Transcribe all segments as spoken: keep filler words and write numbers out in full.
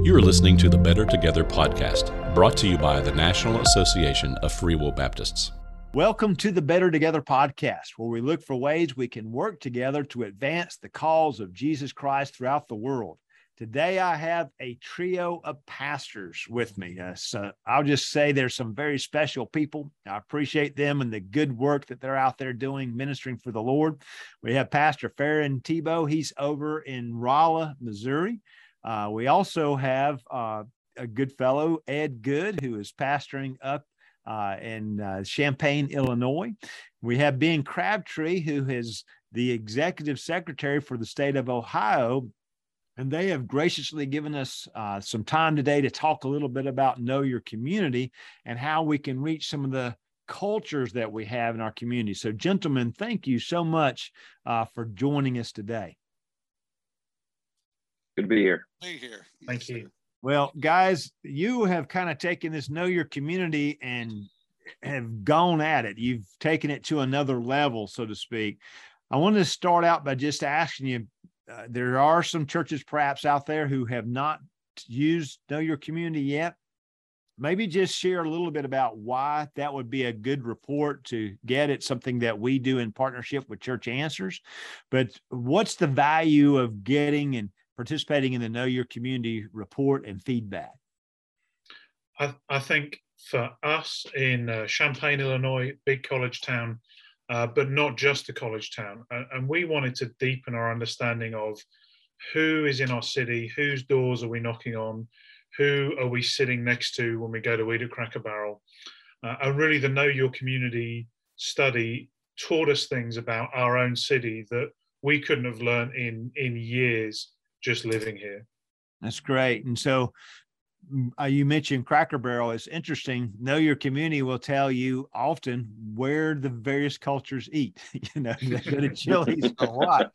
You are listening to the Better Together podcast, brought to you by the National Association of Free Will Baptists. Welcome to the Better Together podcast, where we look for ways we can work together to advance the cause of Jesus Christ throughout the world. Today, I have a trio of pastors with me. Uh, so I'll just say there's some very special people. I appreciate them and the good work that they're out there doing, ministering for the Lord. We have Pastor Farron Tebow. He's over in Rolla, Missouri. Uh, we also have uh, a good fellow, Ed Good, who is pastoring up uh, in uh, Champaign, Illinois. We have Ben Crabtree, who is the executive secretary for the state of Ohio. And they have graciously given us uh, some time today to talk a little bit about Know Your Community and how we can reach some of the cultures that we have in our community. So, gentlemen, thank you so much uh, for joining us today. Good to be here. Be here. Thank you. Well, guys, you have kind of taken this Know Your Community and have gone at it. You've taken it to another level, so to speak. I wanted to start out by just asking you, uh, there are some churches perhaps out there who have not used Know Your Community yet. Maybe just share a little bit about why that would be a good report to get. It's something that we do in partnership with Church Answers. But what's the value of getting and participating in the Know Your Community report and feedback? I, I think for us in uh, Champaign, Illinois, big college town, uh, but not just a college town. And, and we wanted to deepen our understanding of who is in our city, whose doors are we knocking on, who are we sitting next to when we go to eat at Cracker Barrel. Uh, and really the Know Your Community study taught us things about our own city that we couldn't have learned in, in years just living here. That's great. And so uh, you mentioned Cracker Barrel. It's interesting. Know Your Community will tell you often where the various cultures eat. You know, they go to Chili's a lot.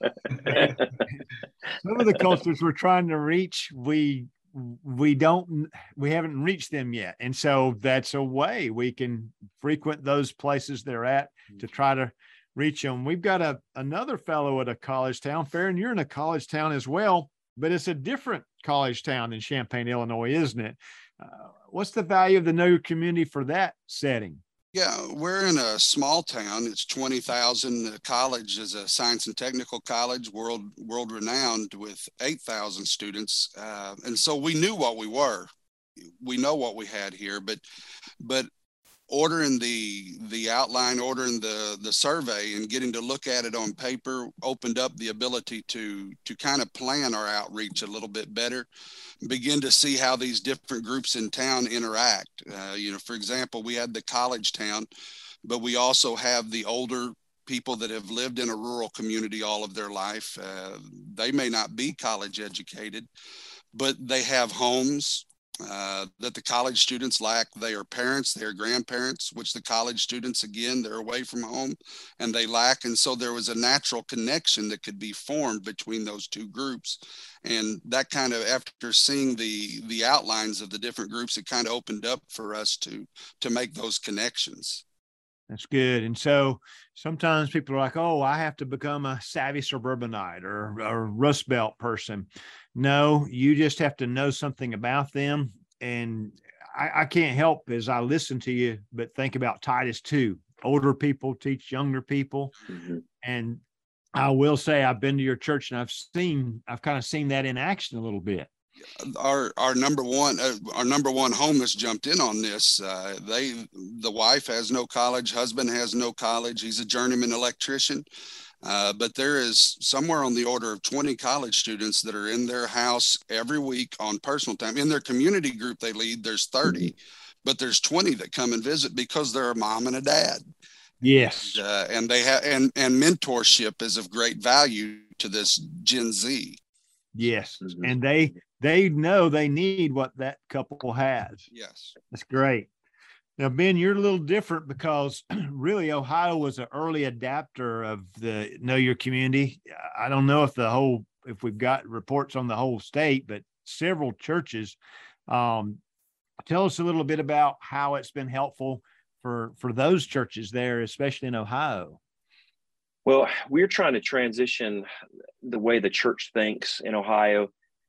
Some of the cultures we're trying to reach, we we don't, we haven't reached them yet. And so that's a way we can frequent those places they're at to try to reach them. We've got a another fellow at a college town. Farron, you're in a college town as well, but it's a different college town than Champaign, Illinois, isn't it? Uh, what's the value of the Know Your Community for that setting? Yeah, we're in a small town. It's twenty thousand. The college is a science and technical college, world world renowned, with eight thousand students. Uh, and so we knew what we were. We know what we had here, but but ordering the the outline, ordering the the survey, and getting to look at it on paper opened up the ability to to kind of plan our outreach a little bit better, begin to see how these different groups in town interact. Uh, you know, for example, we had the college town, but we also have the older people that have lived in a rural community all of their life. Uh, they may not be college educated, but they have homes Uh, that the college students lack. They are parents, they are grandparents, which the college students, again, they're away from home and they lack. And so there was a natural connection that could be formed between those two groups. And that kind of, after seeing the the outlines of the different groups, it kind of opened up for us to to make those connections. That's good. And so sometimes people are like, oh, I have to become a savvy suburbanite or a Rust Belt person. No, you just have to know something about them. And I, I can't help as I listen to you, but think about Titus two. Older people teach younger people. Mm-hmm. And I will say I've been to your church and I've seen, I've kind of seen that in action a little bit. Our our number one uh, our number one homeless jumped in on this. Uh, they the wife has no college, husband has no college. He's a journeyman electrician, uh, but there is somewhere on the order of twenty college students that are in their house every week on personal time. In their community group they lead, there's thirty, but there's twenty that come and visit because they're a mom and a dad. Yes, and, uh, and they have and and mentorship is of great value to this Gen Z. Yes, mm-hmm. And they. They know they need what that couple has. Yes. That's great. Now, Ben, you're a little different because really Ohio was an early adapter of the Know Your Community. I don't know if the whole, if we've got reports on the whole state, but several churches. Um, tell us a little bit about how it's been helpful for, for those churches there, especially in Ohio. Well, we're trying to transition the way the church thinks in Ohio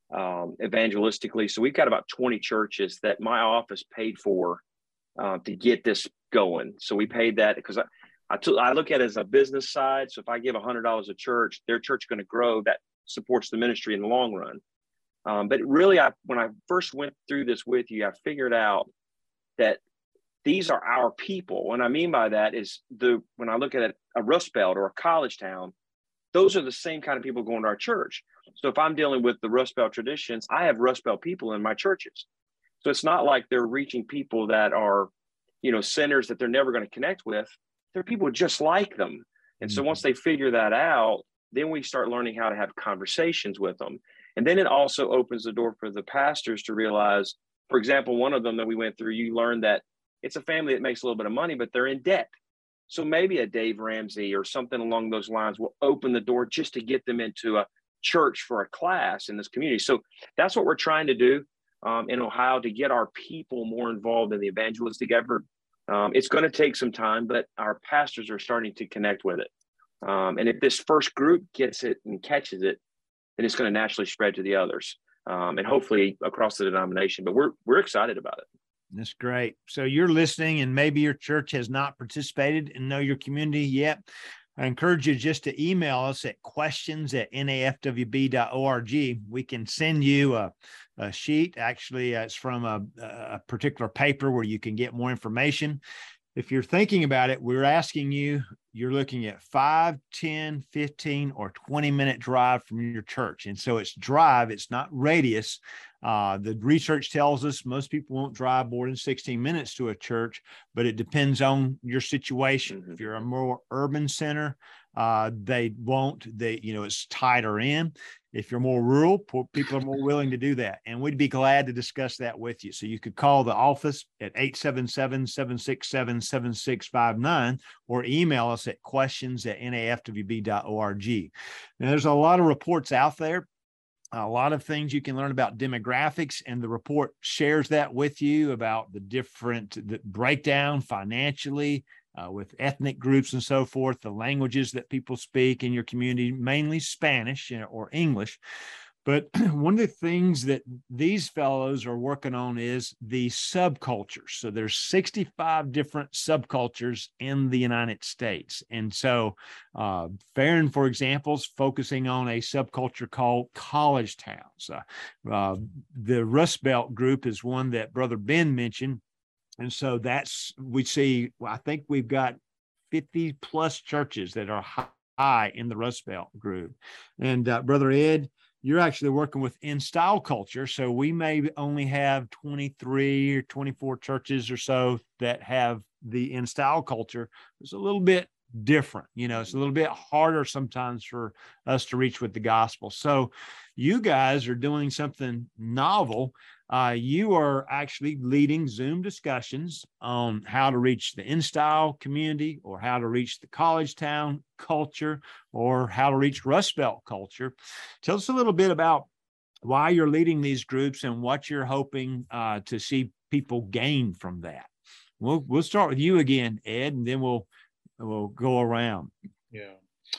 um, evangelistically. So we've got about twenty churches that my office paid for uh, to get this going. So we paid that because I, I, t- I look at it as a business side. So if I give one hundred dollars a church, their church is going to grow. That supports the ministry in the long run. Um, but really, I, when I first went through this with you, I figured out that these are our people. What I mean by that is the when I look at a Rust Belt or a college town, those are the same kind of people going to our church. So if I'm dealing with the Rust Belt traditions, I have Rust Belt people in my churches. So it's not like they're reaching people that are, you know, sinners that they're never going to connect with. They're people just like them. And so once they figure that out, then we start learning how to have conversations with them. And then it also opens the door for the pastors to realize, for example, one of them that we went through, you learned that it's a family that makes a little bit of money, but they're in debt. So maybe a Dave Ramsey or something along those lines will open the door just to get them into a church for a class in this community. So that's what we're trying to do um, in Ohio to get our people more involved in the evangelistic effort. Um, it's going to take some time, but our pastors are starting to connect with it. Um, and if this first group gets it and catches it, then it's going to naturally spread to the others um, and hopefully across the denomination. But we're we're excited about it. That's great. So you're listening and maybe your church has not participated in Know Your Community yet. I encourage you just to email us at questions at N A F W B dot org. We can send you a, a sheet. Actually, uh, it's from a, a particular paper where you can get more information. If you're thinking about it, we're asking you, you're looking at five, ten, fifteen, or twenty minute drive from your church. And so it's drive, it's not radius. Uh, the research tells us most people won't drive more than sixteen minutes to a church, but it depends on your situation. Mm-hmm. If you're a more urban center, uh, they won't, they, you know, it's tighter in. If you're more rural, people are more willing to do that. And we'd be glad to discuss that with you. So you could call the office at eight seven seven, seven six seven, seven six five nine or email us at questions at N A F W B dot org. Now, there's a lot of reports out there. A lot of things you can learn about demographics, and the report shares that with you about the different the breakdown financially uh, with ethnic groups and so forth, the languages that people speak in your community, mainly Spanish or English. But one of the things that these fellows are working on is the subcultures. So there's sixty-five different subcultures in the United States. And so uh, Farron, for example, is focusing on a subculture called college towns. Uh, uh, the Rust Belt group is one that Brother Ben mentioned. And so that's, we see, well, I think we've got fifty plus churches that are high in the Rust Belt group. And uh, Brother Ed, you're actually working with in-style culture. So we may only have twenty-three or twenty-four churches or so that have the in-style culture. It's a little bit different. You know, it's a little bit harder sometimes for us to reach with the gospel. So you guys are doing something novel. Uh, you are actually leading Zoom discussions on how to reach the in-style community, or how to reach the college town culture, or how to reach Rust Belt culture. Tell us a little bit about why you're leading these groups and what you're hoping uh, to see people gain from that. We'll we'll start with you again, Ed, and then we'll we'll go around. Yeah,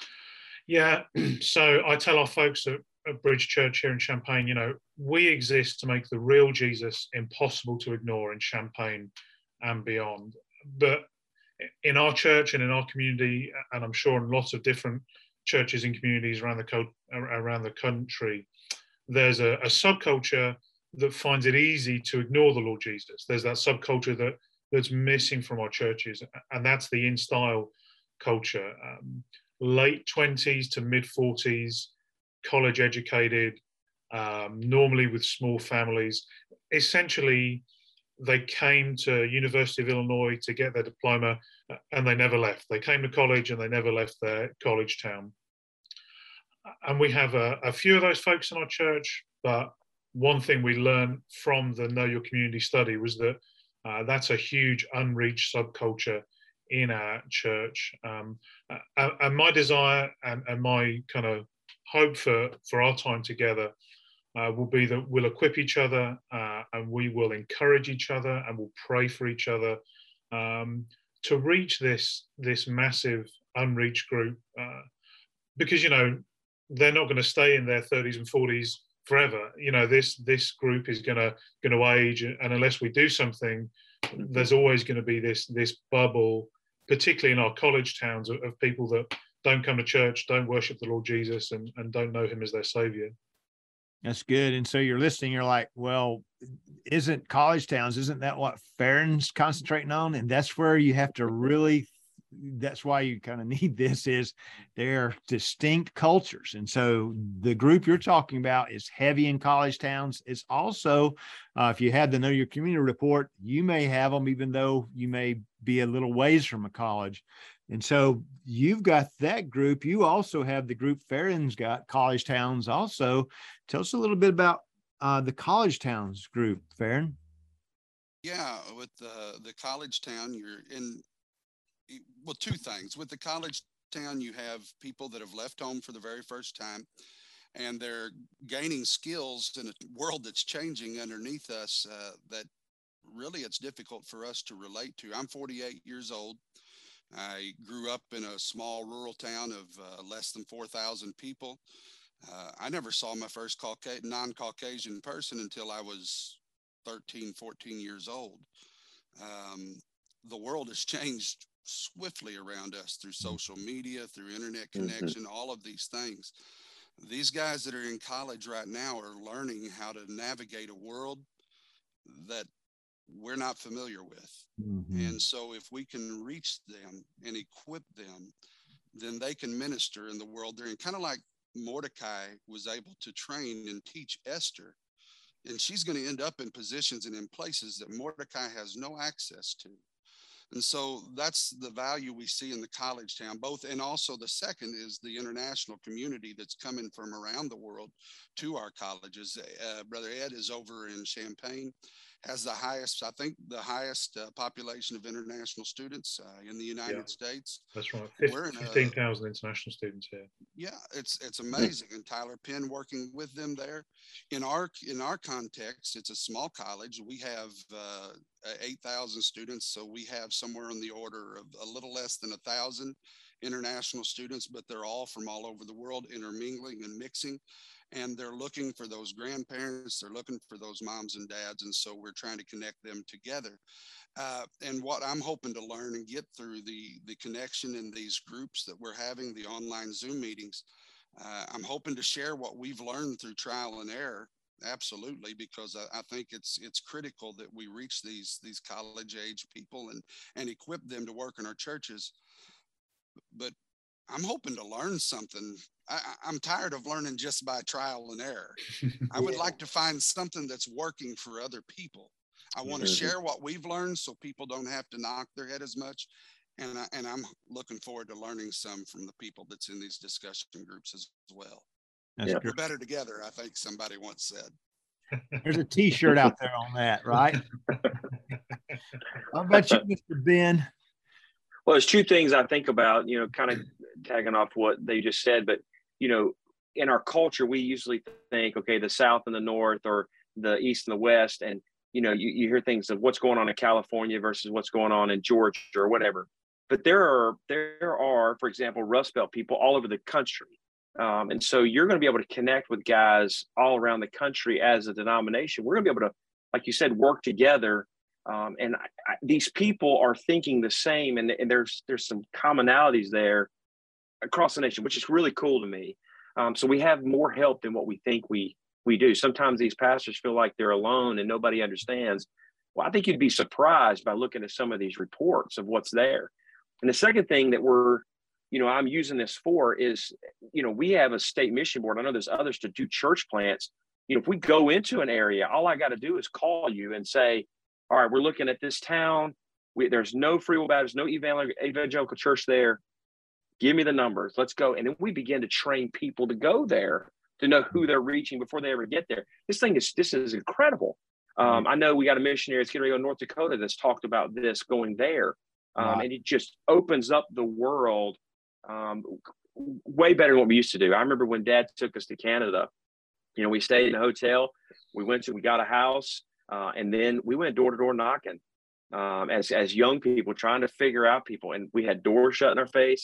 yeah. So I tell our folks at, at Bridge Church here in Champaign, you know, we exist to make the real Jesus impossible to ignore in Champaign and beyond. But in our church and in our community, and I'm sure in lots of different churches and communities around the co- around the country, there's a, a subculture that finds it easy to ignore the Lord Jesus. There's that subculture that that's missing from our churches, and that's the in-style culture. Um, late twenties to mid forties, college educated, um, normally with small families. Essentially, they came to University of Illinois to get their diploma, and they never left. They came to college and they never left their college town. And we have a, a few of those folks in our church, but one thing we learned from the Know Your Community study was that uh, that's a huge unreached subculture in our church. Um, and, and my desire and, and my kind of hope for, for our time together uh, will be that we'll equip each other uh, and we will encourage each other and we'll pray for each other um, to reach this, this massive unreached group. Uh, because, you know, they're not going to stay in their thirties and forties forever. You know, this this group is gonna gonna age, and unless we do something, there's always going to be this this bubble, particularly in our college towns, of, of people that don't come to church, don't worship the Lord Jesus, and, and don't know him as their savior. That's good. And so you're listening, you're like, well, isn't college towns, isn't that what Farron's concentrating on? And that's where you have to really, that's why you kind of need this, is they're distinct cultures. And so the group you're talking about is heavy in college towns. It's also, uh, if you had the Know Your Community report, you may have them, even though you may be a little ways from a college. And so you've got that group. You also have the group Farron's got, college towns also. Tell us a little bit about uh, the college towns group, Farron. Yeah, with the, the college town, you're in, well, two things. With the college town, you have people that have left home for the very first time, and they're gaining skills in a world that's changing underneath us uh, that really it's difficult for us to relate to. I'm forty-eight years old. I grew up in a small rural town of uh, less than four thousand people. Uh, I never saw my first Cauca- non-Caucasian person until I was thirteen, fourteen years old. Um, the world has changed swiftly around us through social media, through internet connection, mm-hmm. all of these things. These guys that are in college right now are learning how to navigate a world that we're not familiar with. Mm-hmm. And so if we can reach them and equip them, then they can minister in the world they're in. Kind of like Mordecai was able to train and teach Esther. And she's going to end up in positions and in places that Mordecai has no access to. And so that's the value we see in the college town, both. And also the second is the international community that's coming from around the world to our colleges. Uh, Brother Ed is over in Champaign, has the highest, I think, the highest uh, population of international students uh, in the United yeah, States. That's right. fifteen thousand international students here. Yeah, it's it's amazing. And Tyler Penn working with them there. In our in our context, it's a small college. We have uh, eight thousand students, so we have somewhere in the order of a little less than a thousand international students, but they're all from all over the world, intermingling and mixing. And they're looking for those grandparents, they're looking for those moms and dads. And so we're trying to connect them together. Uh, and what I'm hoping to learn and get through the, the connection in these groups that we're having, the online Zoom meetings, uh, I'm hoping to share what we've learned through trial and error. Absolutely, because I, I think it's it's critical that we reach these these college age people and, and equip them to work in our churches. But I'm hoping to learn something. I, I'm tired of learning just by trial and error. I would like to find something that's working for other people. I want to share what we've learned so people don't have to knock their head as much. And, I, and I'm looking forward to learning some from the people that's in these discussion groups as well. That's We're better together, I think somebody once said. There's a T-shirt out there on that, right? How about you, Mister Ben? Well, there's two things I think about, you know, kind of tagging off what they just said, but, you know, in our culture, we usually think, okay, the South and the North, or the East and the West. And, you know, you, you hear things of what's going on in California versus what's going on in Georgia or whatever. But there are, there are, for example, Rust Belt people all over the country. Um, and so you're going to be able to connect with guys all around the country as a denomination. We're going to be able to, like you said, work together. Um, and I, I, these people are thinking the same, and, and there's there's some commonalities there across the nation, which is really cool to me. Um, so we have more help than what we think we we do. Sometimes these pastors feel like they're alone and nobody understands. Well, I think you'd be surprised by looking at some of these reports of what's there. And the second thing that we're, you know, I'm using this for is, you know, we have a state mission board. I know there's others to do church plants. You know, if we go into an area, all I got to do is call you and say, all right, we're looking at this town. We, there's no Free Will Baptist, no evangelical church there. Give me the numbers. Let's go. And then we begin to train people to go there, to know who they're reaching before they ever get there. This thing is, this is incredible. Um, I know we got a missionary that's getting ready to go to North Dakota that's talked about this going there. Um, wow. And it just opens up the world um, way better than what we used to do. I remember when Dad took us to Canada, you know, we stayed in a hotel. We went to, we got a house. Uh, and then we went door to door knocking um, as as young people, trying to figure out people. And we had doors shut in our face.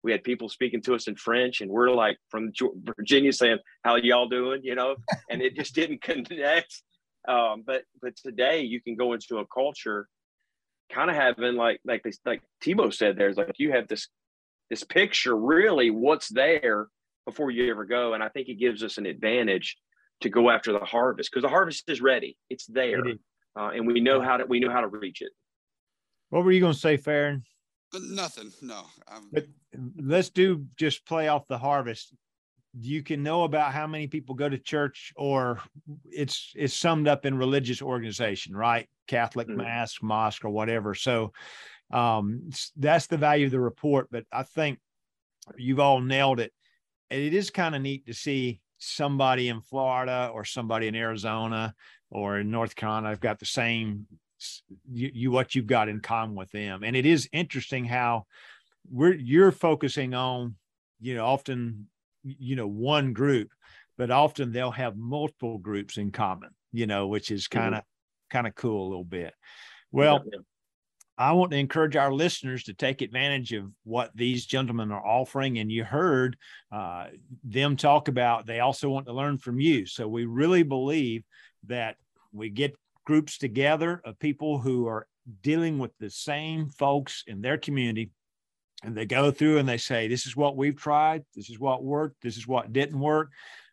We had people speaking to us in French, and we're like from Virginia saying, "How y'all doing?" You know, and it just didn't connect. Um, but but today you can go into a culture, kind of having like like this, like Tebow said, there's like you have this this picture really what's there before you ever go, and I think it gives us an advantage to go after the harvest, because the harvest is ready, it's there, it uh, and we know how to we know how to reach it. What were you going to say, Farron? Nothing. No. I'm... But let's do just play off the harvest. You can know about how many people go to church, or it's it's summed up in religious organization, right? Catholic mm-hmm. mass, mosque, or whatever. So um, that's the value of the report. But I think you've all nailed it. And it is kind of neat to see somebody in Florida or somebody in Arizona or in North Carolina have got the same you, you what you've got in common with them. And it is interesting how we're you're focusing on, you know, often, you know, one group, but often they'll have multiple groups in common, you know, which is kind of mm-hmm. kind of cool a little bit. Well, yeah, yeah. I want to encourage our listeners to take advantage of what these gentlemen are offering. And you heard uh, them talk about, they also want to learn from you. So we really believe that we get groups together of people who are dealing with the same folks in their community, and they go through and they say, this is what we've tried. This is what worked. This is what didn't work.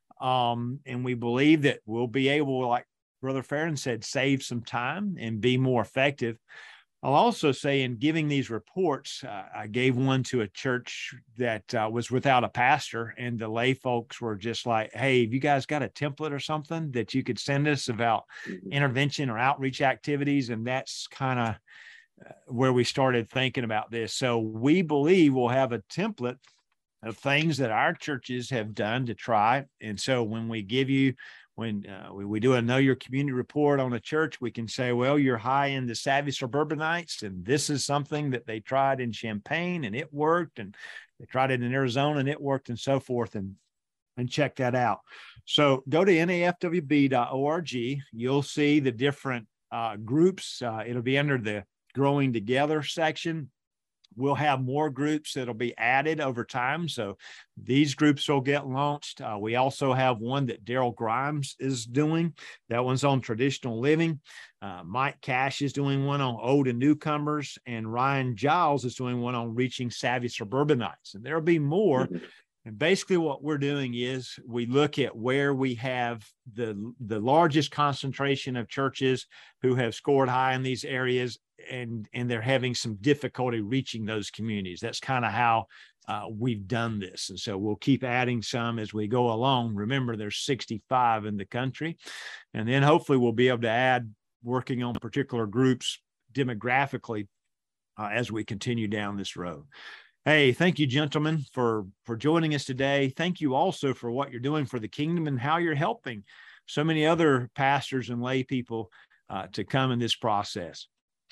Um, and we believe that we'll be able, like Brother Farron said, save some time and be more effective. I'll also say, in giving these reports, uh, I gave one to a church that uh, was without a pastor, and the lay folks were just like, hey, have you guys got a template or something that you could send us about intervention or outreach activities? And that's kind of uh, where we started thinking about this. So we believe we'll have a template of things that our churches have done to try. And so when we give you When uh, we, we do a Know Your Community report on a church, we can say, well, you're high in the savvy suburbanites, and this is something that they tried in Champaign and it worked, and they tried it in Arizona and it worked, and so forth, and, and check that out. So go to N A F W B dot org. You'll see the different uh, groups. Uh, it'll be under the Growing Together section. We'll have more groups that'll be added over time. So these groups will get launched. Uh, we also have one that Daryl Grimes is doing. That one's on traditional living. Uh, Mike Cash is doing one on old and newcomers. And Ryan Giles is doing one on reaching savvy suburbanites. And there'll be more. Mm-hmm. And basically what we're doing is we look at where we have the, the largest concentration of churches who have scored high in these areas, and, and they're having some difficulty reaching those communities. That's kind of how uh, we've done this. And so we'll keep adding some as we go along. Remember, there's sixty-five in the country. And then hopefully we'll be able to add working on particular groups demographically uh, as we continue down this road. Hey, thank you, gentlemen, for, for joining us today. Thank you also for what you're doing for the kingdom and how you're helping so many other pastors and lay people uh, to come in this process.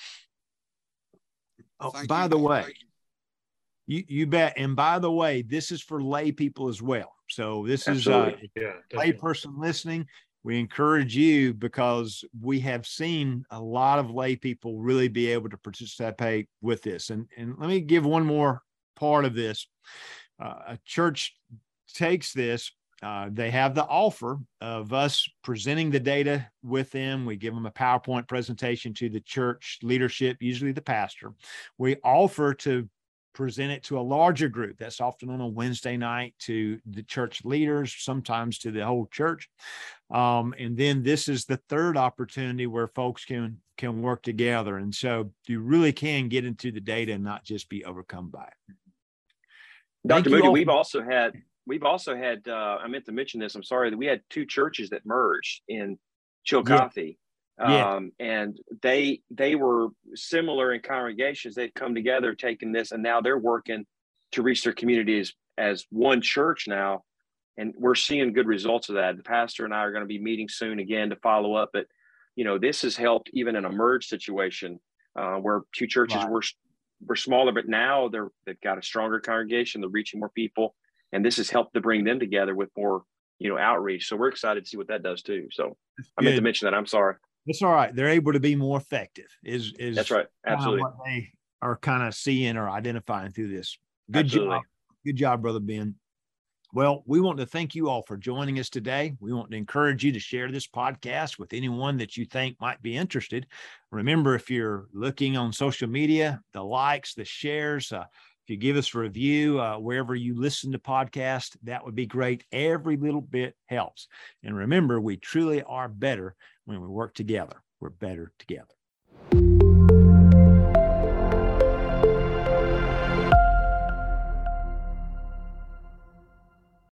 Oh, Thank by you. the way, you, you bet. And by the way, this is for lay people as well. So this Absolutely. is a yeah, lay person listening. We encourage you, because we have seen a lot of lay people really be able to participate with this. And, and let me give one more part of this. Uh, a church takes this. Uh, they have the offer of us presenting the data with them. We give them a PowerPoint presentation to the church leadership, usually the pastor. We offer to present it to a larger group. That's often on a Wednesday night to the church leaders, sometimes to the whole church. Um, and then this is the third opportunity where folks can, can work together. And so you really can get into the data and not just be overcome by it. Doctor Moody, we've also had, we've also had, uh, I meant to mention this, I'm sorry, that we had two churches that merged in Chillicothe. Yeah. Um, and they, they were similar in congregations. They'd come together, taking this, and now they're working to reach their communities as one church now. And we're seeing good results of that. The pastor and I are going to be meeting soon again to follow up. But, you know, this has helped even in a merge situation uh, where two churches Right. were, were smaller, but now they're, they've got a stronger congregation. They're reaching more people. And this has helped to bring them together with more, you know, outreach. So we're excited to see what that does too. So I meant to mention that. I'm sorry. It's all right. They're able to be more effective. Is is That's right. Absolutely. What they are kind of seeing or identifying through this. Good Absolutely. job. Good job, Brother Ben. Well, we want to thank you all for joining us today. We want to encourage you to share this podcast with anyone that you think might be interested. Remember, if you're looking on social media, the likes, the shares, uh, if you give us a review uh, wherever you listen to podcasts, that would be great. Every little bit helps. And remember, we truly are better when we work together. We're better together.